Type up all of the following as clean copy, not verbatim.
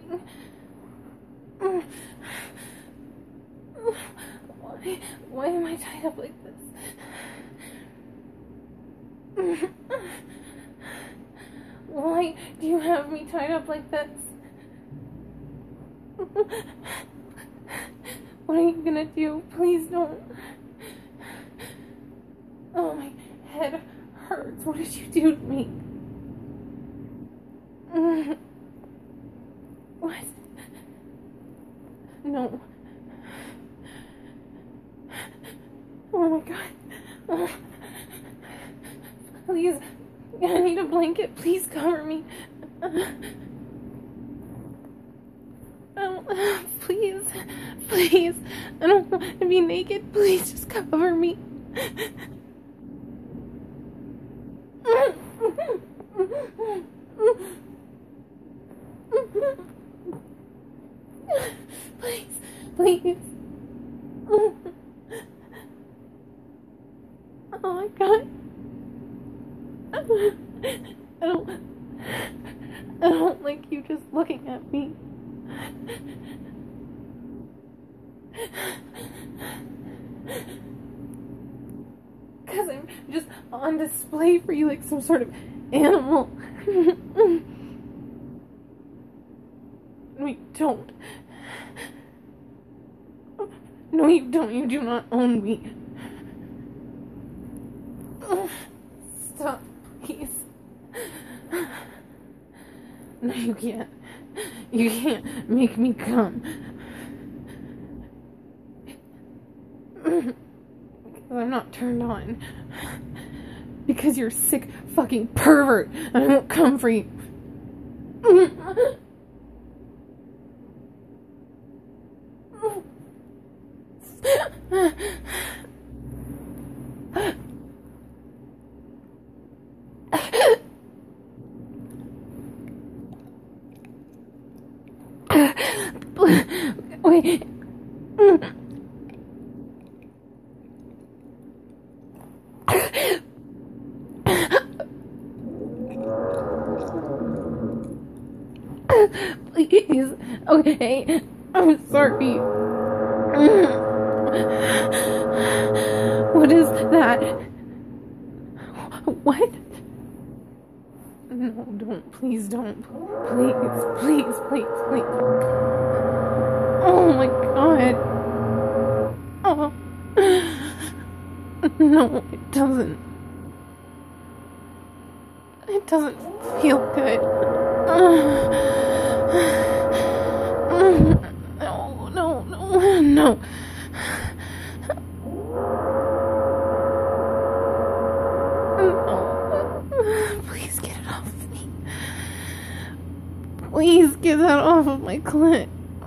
Why am I tied up like this? Why do you have me tied up like this? What are you gonna do? Please don't. Oh, my head hurts. What did you do to me? What? No. Oh my god. Please. I need a blanket. Please cover me. Oh, please. Please. I don't want to be naked. Please just cover me. Please. Please. Oh my god. I don't like you just looking at me. Because I'm just on display for you like some sort of animal. No, you don't. No, you don't. You do not own me. Stop, please. No, you can't. You can't make me come. Because I'm not turned on. Because you're a sick fucking pervert and I won't come for you. Wait. Please. Okay. I'm sorry. What is that? What? No, don't. Please don't. Please, please, please, please. Oh my god. Oh. No, it doesn't. It doesn't feel good. No, no, no, no. Please get it off of me. Please get that off of my clit.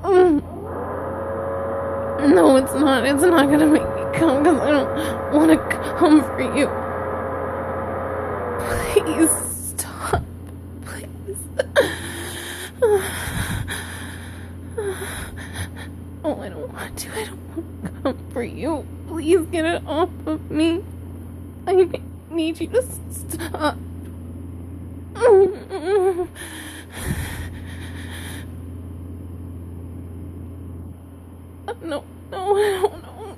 No, it's not. It's not gonna make me come because I don't want to come for you. Please stop. Please. Oh, I don't want to. I don't want to come for you. Please get it off of me. I need you to stop. No, no, I don't know.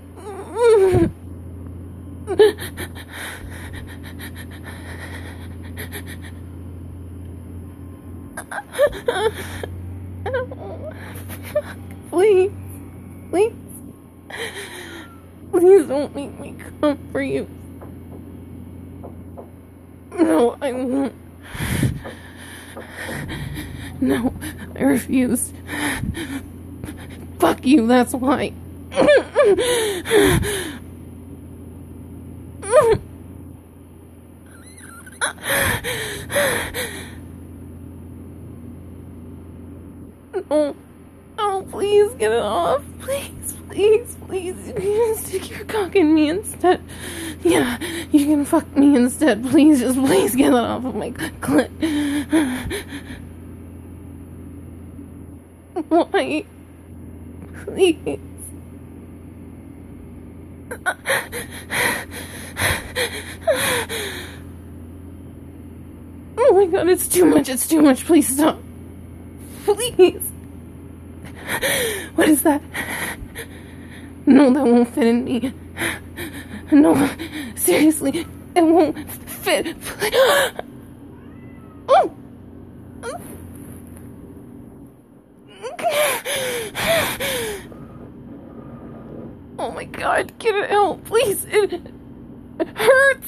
Please, please, please don't make me come for you. No, I won't. No, I refuse. Fuck you, that's why. No. Oh, please get it off. Please, please, please. You can stick your cock in me instead. Yeah, you can fuck me instead. Please, just please get it off of my clit. Why? Please. Oh my god, it's too much. It's too much. Please stop. Please. What is that? No, that won't fit in me. No, seriously, it won't fit. Oh my god, get it out, please. It hurts.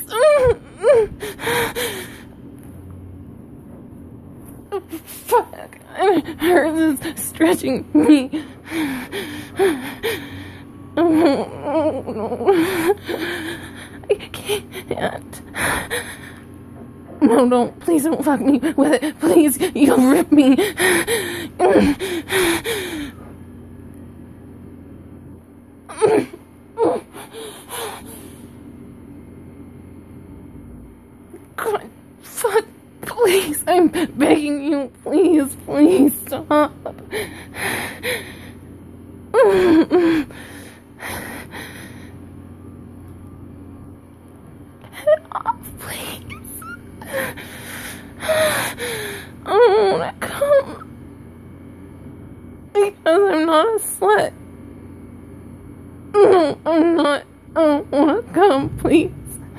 Fuck. It hurts. It's stretching me. Oh, no. I can't. No, don't. Please don't fuck me with it. Please. You'll rip me. God, fuck. Please. I'm begging you. Please. Please stop. Get off, please. I don't want to come. Because I'm not a slut. No, I'm not. I don't want to come, please.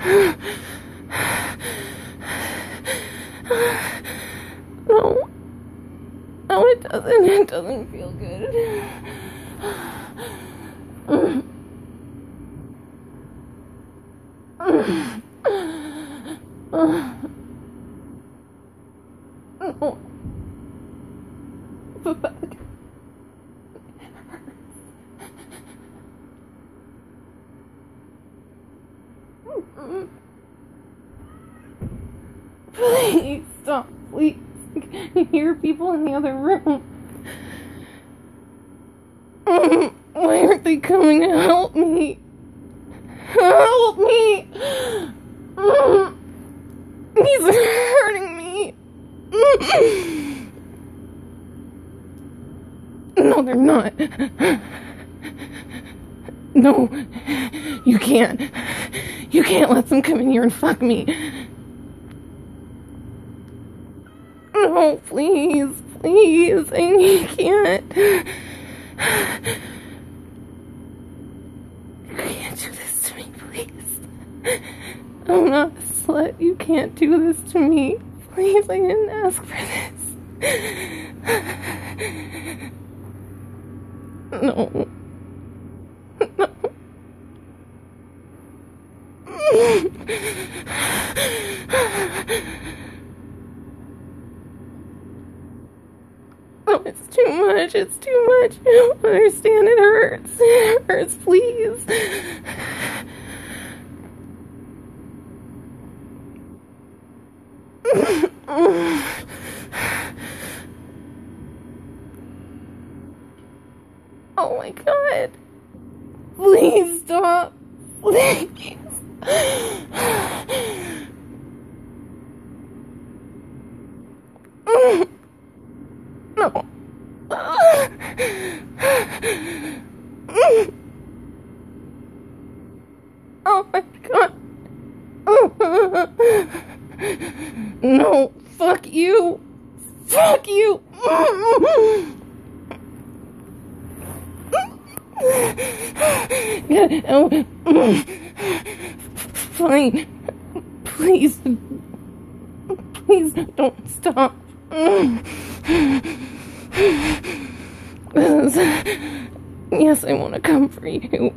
No. No, it doesn't. It doesn't feel good. No. Fuck. Please stop, please. I can hear people in the other room. Why aren't they coming to help me? Help me! He's hurting me. No, they're not. No, you can't. You can't let them come in here and fuck me. No, please, please, I can't. You can't do this to me, please. I'm not a slut. You can't do this to me. Please, I didn't ask for this. No. No. Oh, it's too much. It's too much. I don't understand. It hurts. It hurts, please. Oh my god. Please stop. Please. No. Oh my god. No. Fuck you. Fuck you. Oh. Fine. Please. Please don't stop. Yes, I want to come for you.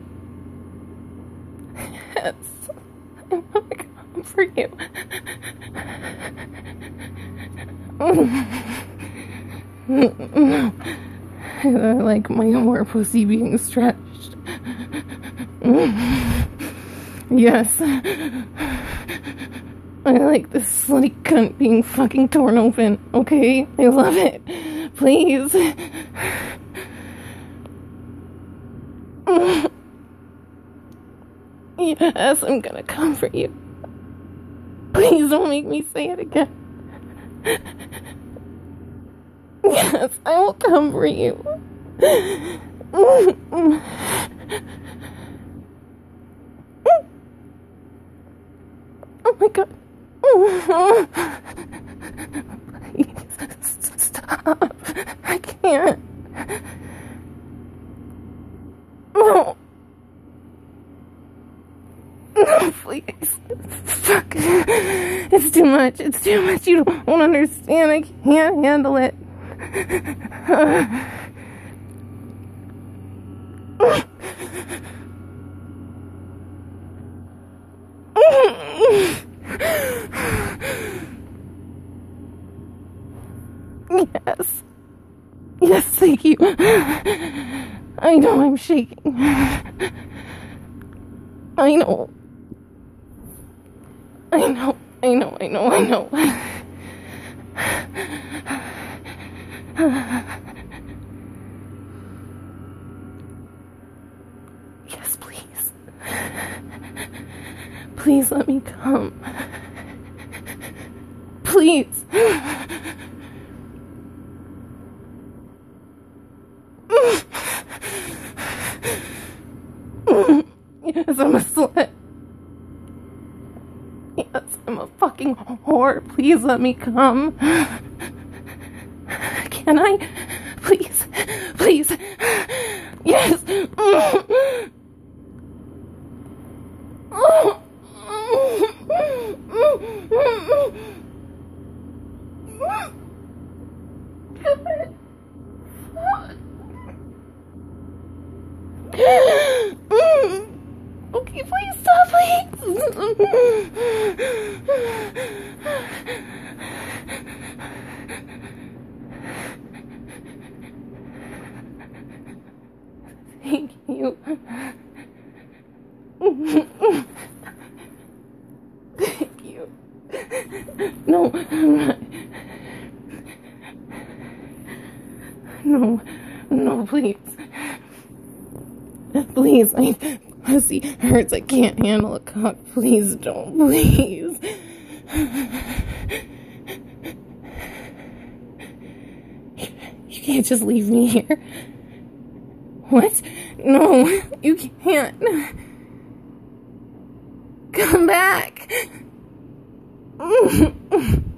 Yes, I want to come for you. I like my more pussy being stretched. Yes. I like this slutty cunt being fucking torn open, okay? I love it. Please. Yes, I'm gonna come for you. Please don't make me say it again. Yes, I will come for you. Oh my god. Please stop. I can't. No. No, please. Fuck. It's too much. It's too much. You don't understand. I can't handle it. Yes. Yes, thank you. I know I'm shaking. I know. Yes, please. Please let me come. Please. Yes, I'm a slut. Yes, I'm a fucking whore. Please let me come. Can I? Please. Please. Yes. Okay, please stop, please. Thank you. Thank you. No, I'm not. No, please. Please, my pussy hurts. I can't handle a cock. Please don't, please. You can't just leave me here. What? No, you can't. Come back.